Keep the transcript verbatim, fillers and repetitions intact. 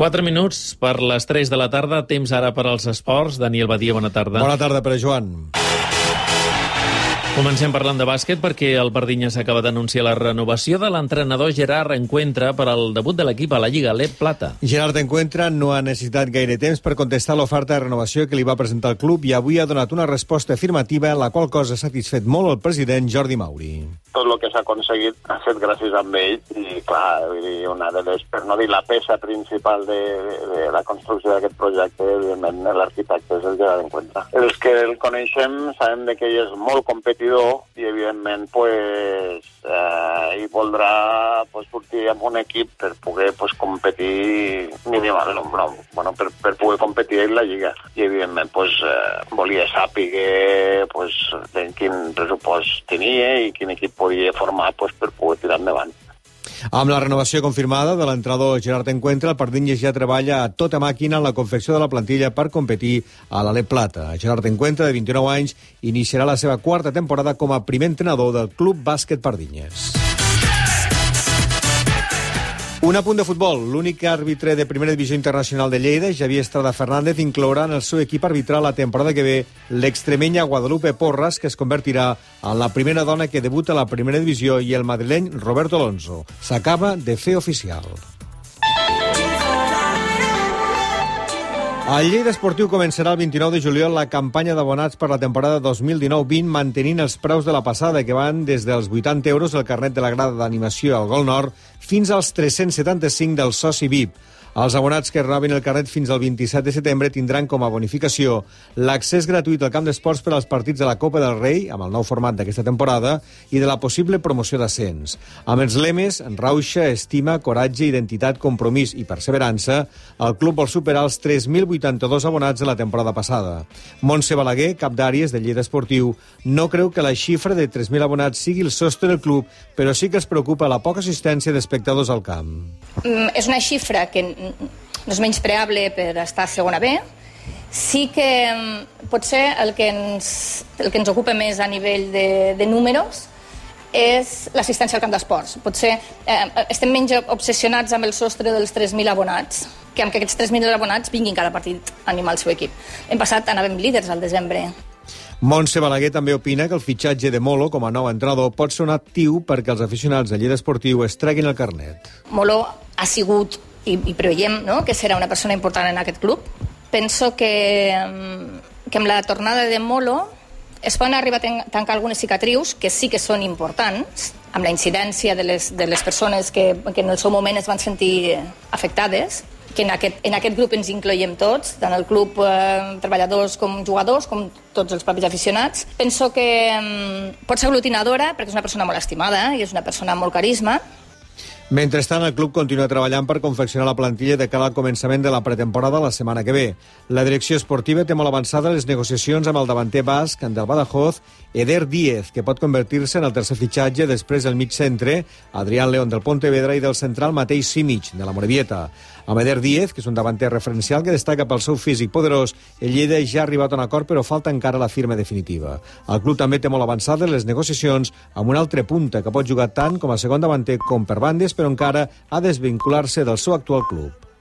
Quatre minuts per les tres de la tarda, temps ara per als esports. Daniel Badia, bona tarda. Bona tarda, Pere Joan. Comencem parlant de bàsquet perquè el Pardinya s'acaba d'anunciar la renovació de l'entrenador Gerard Encuentra per al debut de l'equip a la Lliga L E P Plata. Gerard Encuentra no ha necessitat gaire temps per contestar l'oferta de renovació que li va presentar el club i avui ha donat una resposta afirmativa, en la qual cosa ha satisfet molt el president Jordi Mauri. Tot el que s'ha aconseguit ha fet gràcies a ell i, clar, vull dir, una de les, per no dir la peça principal de, de, de la construcció d'aquest projecte, evidentment, l'arquitecte és el Gerard Encuentra. Els que el coneixem sabem de que ell és molt competidor i, evidentment, pues, eh, hi voldrà pues, sortir amb un equip per poder pues, competir minimal, no, no, bueno, per, per poder competir en la Lliga. I, evidentment, pues, eh, volia saber pues, de quin pressupost tenia i quin equip podia formar pues, per poder tirar endavant. Amb la renovació confirmada de l'entrenador Gerard Encuentra, el Pardinyes ja treballa a tota màquina en la confecció de la plantilla per competir a la L E P Plata. Gerard Encuentra, de vint-i-nou anys, iniciarà la seva quarta temporada com a primer entrenador del Club Bàsquet Pardinyes. Un apunt de futbol. L'únic àrbitre de Primera Divisió Internacional de Lleida, Javier Estrada Fernández, inclourà en el seu equip arbitral la temporada que ve l'extremenya Guadalupe Porras, que es convertirà en la primera dona que debuta a la Primera Divisió, i el madrileny Roberto Alonso. S'acaba de fer oficial. Al Lleida Esportiu començarà el vint-i-nou de juliol la campanya d'abonats per la temporada dos mil dinou vint, mantenint els preus de la passada, que van des dels vuitanta euros el carnet de la grada d'animació al Gol Nord fins als tres-cents setanta-cinc del soci V I P. Els abonats que renovin el carnet fins al vint-i-set de setembre tindran com a bonificació l'accés gratuït al camp d'esports per als partits de la Copa del Rei, amb el nou format d'aquesta temporada, i de la possible promoció d'ascens. Amb els lemes rauxa, estima, coratge, identitat, compromís i perseverança, el club vol superar els tres mil vuitanta-dos abonats de la temporada passada. Montse Balaguer, cap d'àrees de Lleida Esportiu, no creu que la xifra de tres mil abonats sigui el sostre del club, però sí que es preocupa la poca assistència d'espectadors al camp. Mm, és una xifra que no és menyspreable per estar a segona B. Sí que potser el que ens, el que ens ocupa més a nivell de, de números és l'assistència al camp d'esports. Potser eh, estem menys obsessionats amb el sostre dels tres mil abonats, que amb que aquests tres mil abonats vinguin cada partit a animar el seu equip. L'any passat anàvem líders al desembre. Montse Balaguer també opina que el fitxatge de Molo com a nou entrenador pot ser un actiu perquè els aficionats de Lleida Esportiu es treguin el carnet. Molo ha sigut, i, i preveiem, no?, que serà una persona important en aquest club. Penso que, que amb la tornada de Molo es poden arribar a tancar algunes cicatrius que sí que són importants, amb la incidència de les, de les persones que, que en el seu moment es van sentir afectades, que en aquest, en aquest grup ens incloiem tots, tant el club eh, treballadors com jugadors, com tots els propis aficionats. Penso que eh, pot ser aglutinadora, perquè és una persona molt estimada i és una persona amb molt carisma. Mentrestant, el club continua treballant per confeccionar la plantilla de cara al començament de la pretemporada la setmana que ve. La direcció esportiva té molt avançada les negociacions amb el davanter basc del Badajoz, Eder Díez, que pot convertir-se en el tercer fitxatge després del mig centre, Adrián León del Pontevedra, i del central Matei Simic, de la Morevieta. Amb Eder Díez, que és un davanter referencial que destaca pel seu físic poderós, el Lleida ja ha arribat a un acord, però falta encara la firma definitiva. El club també té molt avançades les negociacions amb un altre punta que pot jugar tant com a segon davanter com per bandes, però encara ha de desvincular-se del seu actual club.